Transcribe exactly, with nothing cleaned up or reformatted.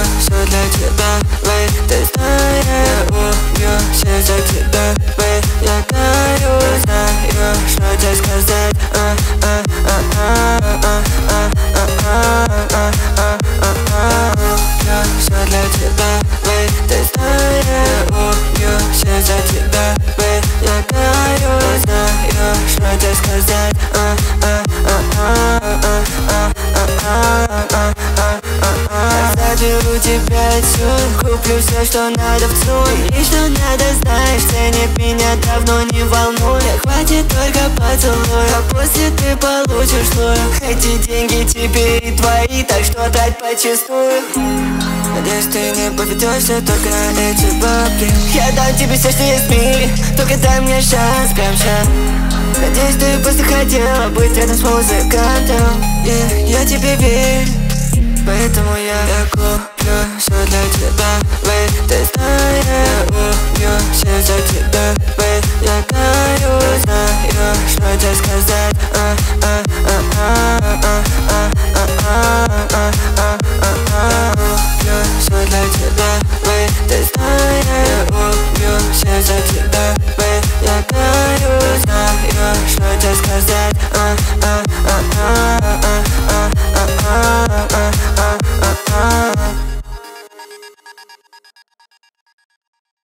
все для тебя, вей, ты знаешь. Я убью сердце тебя, вей, я горю, знаю, что тебе сказать. А, а, а, а, а, а, а, а, а, а, а, я все для тебя, вей, ты знаешь. Я убью сердце тебя, вей, я горю, знаю, что тебе сказать. А, а, а, а, а, а, а, а, а, а, заберу тебя отсюда, куплю все, что надо в ЦУМ. И что надо, знаешь, ценит меня давно, не волнует. Хватит только поцелуя, а после ты получишь слой. Эти деньги теперь твои, так что трать почистую. Надеюсь, ты не поведешься только на эти бабки. Я дам тебе все, что есть в мире, только дай мне шанс прямо сейчас. Надеюсь, ты просто хотела быть рядом с музыкантом. И я тебе верю, поэтому я, я куплю все для тебя, вей, ты знаешь. Я убью сердце тебя, вей, я горю, знаю, что тебе сказать. А, а, а, а, а, а, а, а, а, а, а, убью все для тебя, вей, ты знаешь. Я убью сердце тебя, вей,